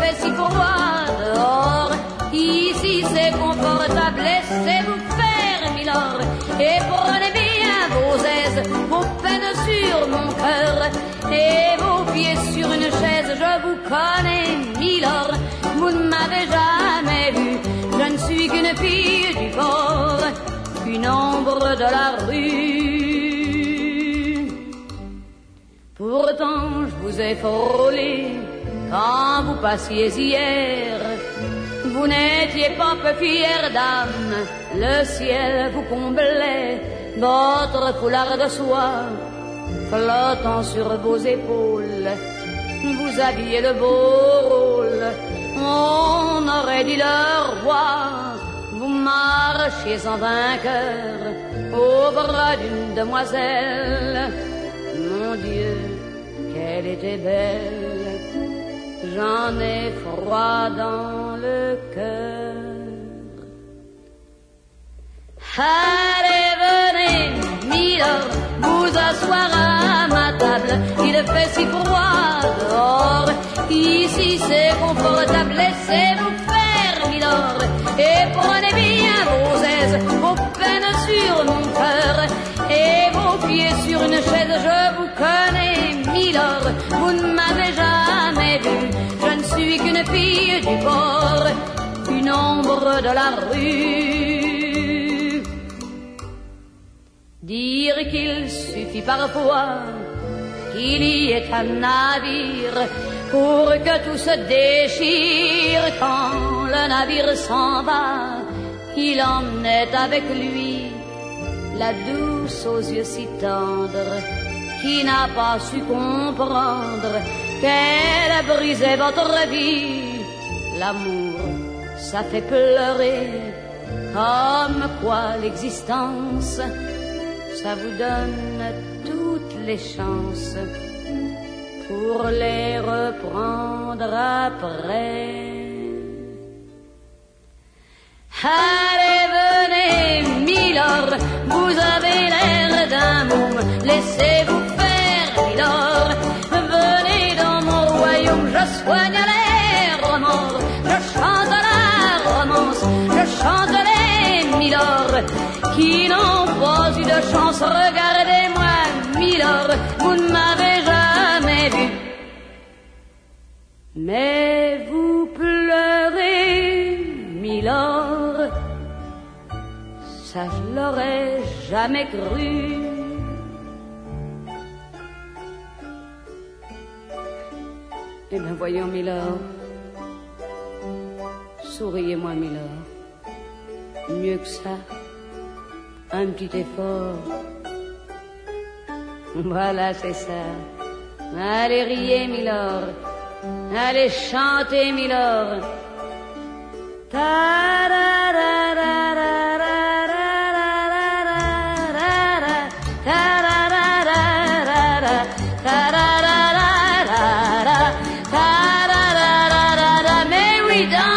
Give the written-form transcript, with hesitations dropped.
fait si froid dehors. Ici c'est confortable, laissez-vous faire, milord, et prenez bien vos aises, vos peines sur mon cœur, et vos pieds sur une chaise. Je vous connais, milord, vous ne m'avez jamais vu, je ne suis qu'une fille du port, une ombre de la rue. Pourtant je vous ai frôlé quand vous passiez hier. Vous n'étiez pas peu fière d'âme, le ciel vous comblait, votre foulard de soie flottant sur vos épaules, vous aviez le beau rôle, on aurait dit le roi. Vous marchiez en vainqueur au bras d'une demoiselle. Mon Dieu, qu'elle était belle, j'en ai froid dans le cœur. Allez, venez, milord, vous asseoir à ma table. Il fait si froid dehors, ici c'est confortable. Laissez-vous faire, milord, et prenez bien vos aises, vos peines sur mon cœur, et vos pieds sur une chaise. Je vous connais, milord, vous ne m'avez jamais vu, je ne suis qu'une fille du port, une ombre de la rue. Dire qu'il suffit parfois qu'il y ait un navire pour que tout se déchire. Quand le navire s'en va, il emmenait avec lui la douce aux yeux si tendres, qui n'a pas su comprendre qu'elle brisait votre vie. L'amour, ça fait pleurer, comme quoi l'existence, ça vous donne toutes les chances pour les reprendre après. Allez, venez, milord, vous avez l'air d'un môme, laissez-vous faire, milord. Venez dans mon royaume, je soigne les remords, je chante la romance, je chante les milords qui n'ont pas eu de chance. Regardez-moi, milord, vous ne m'avez jamais vu, mais vous pleurez, milord, ça je l'aurais jamais cru. Eh bien voyons, milord, souriez-moi, milord, mieux que ça, un petit effort. Voilà, c'est ça. Allez, riez, milord, allez, chantez, milord. Mais oui,